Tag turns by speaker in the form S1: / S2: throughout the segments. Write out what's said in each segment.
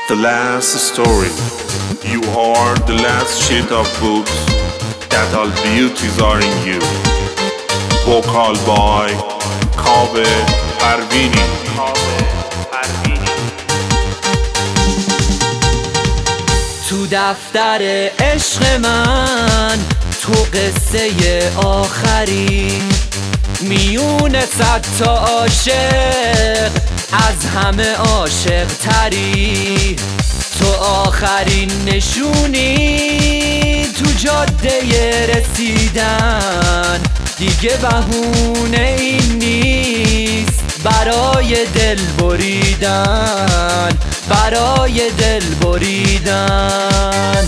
S1: The last story. You are the last sheet of books that all beauties are in you. Vocal by کاوه پروینی.
S2: تو دفتر عشق من تو قصه آخری، میون صد تا عاشق از همه عاشق تری. تو آخرین نشونی تو جاده رسیدن، دیگه بهونه این نیست برای دل بریدن، برای دل بریدن.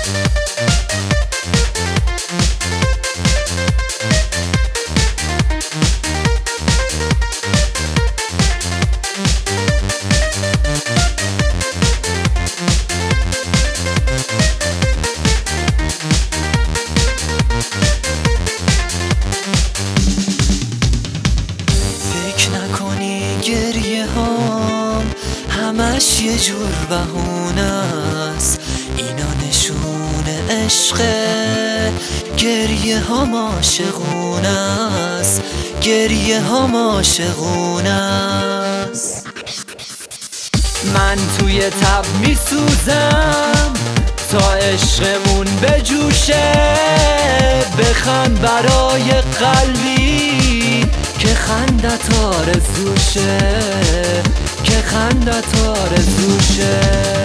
S2: گریه هام همش یه جور بهونه است، اینا نشون عشقه. گریه هام عاشقونه است، گریه هام عاشقونه است. من توی تب میسوزم تا عشقمون بجوشه، بخند برای قلبی که خندت آرزوشه، که خندت آرزوشه.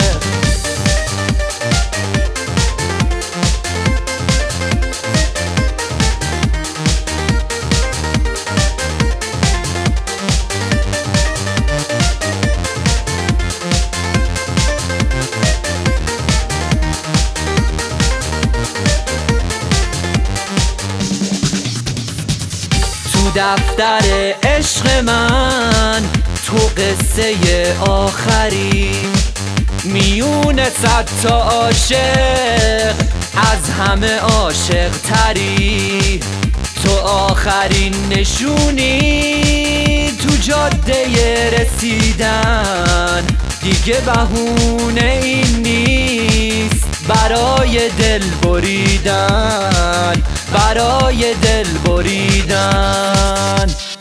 S2: دفتر عشق من تو قصه آخری، میون صد تا عاشق از همه عاشق تری. تو آخرین نشونی تو جاده رسیدن، دیگه بهونه این نیست برای دل بریدن، برای دل بریدن.